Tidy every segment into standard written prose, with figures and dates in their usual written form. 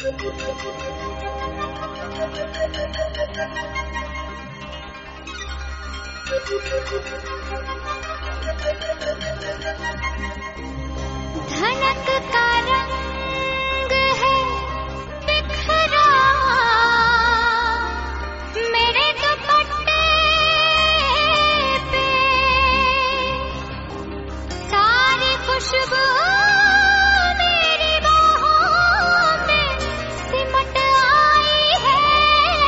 धनक का रंग है बिखरा मेरे दुपट्टे पे, सारी खुशबू मेरी बाहों में सिमट आई है।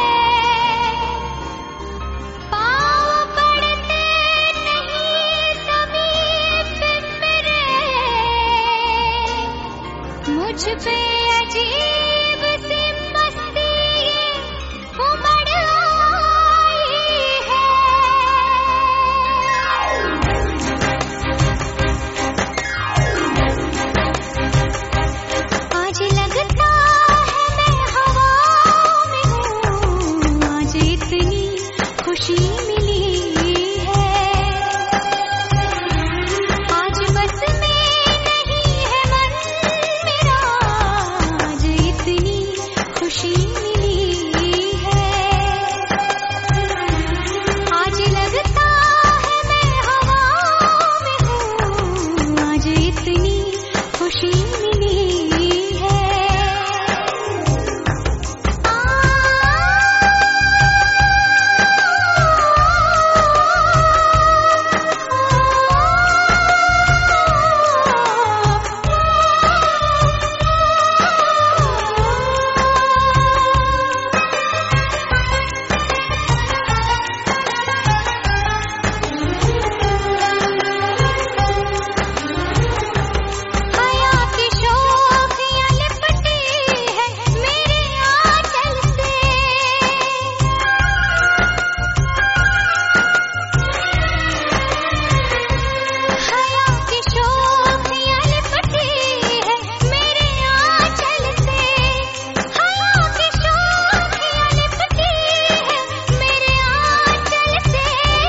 पाँव पड़ते नहीं ज़मीन पे मेरे, मुझ पे अजीब सी मस्ती ये उमड़ आई है। आज लगता है मैं हवा में हूँ, आज इतनी खुशी मिली है। आज बस में नहीं है मन मेरा, आज इतनी खुशी मिली है। आज लगता है मैं हवा में हूँ, आज इतनी खुशी मिली है। हया की शोखियाँ लिपटी है मेरे आंचल से, हया की शोखियाँ लिपटी है मेरे आंचल से, हया की शोखियाँ लिपटी है मेरे आंचल से।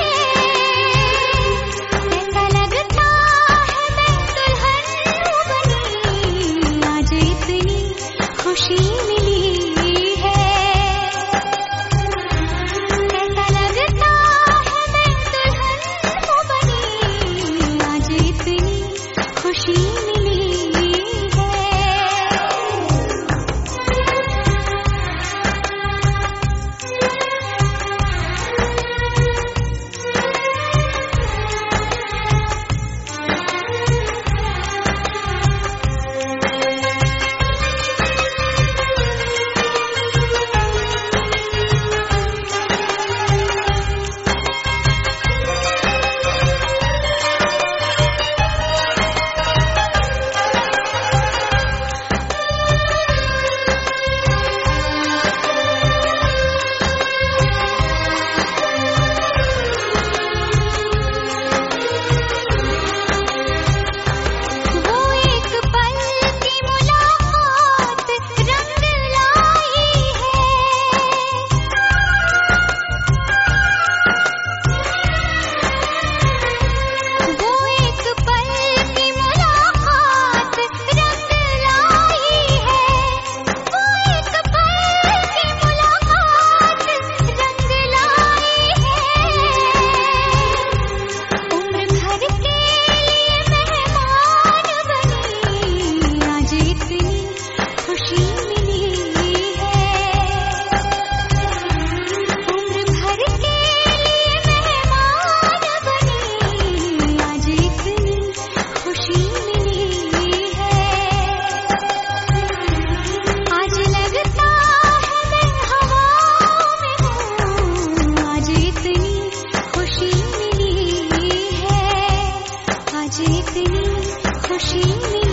ऐसा लगता है मैं दुल्हन बनी, आज इतनी खुशी मिली है। ऐसा लगता है मैं दुल्हन बनी, आज इतनी खुशी मिली है। वो एक पल की मुलाकात रंग लाई है। वो एक पल की मुलाकात रंग लाई है। वो एक पल की मुलाकात रंग लाई है। उम्र भर के लिए मेहमान बनी, आज इतनी खुशी मिली है। उम्र भर के लिए मेहमान बनी, आज इतनी खुशी मिली है। आज लगता है मैं हवा में हूँ, आज इतनी खुशी मिली है। आज इतनी खुशी मिली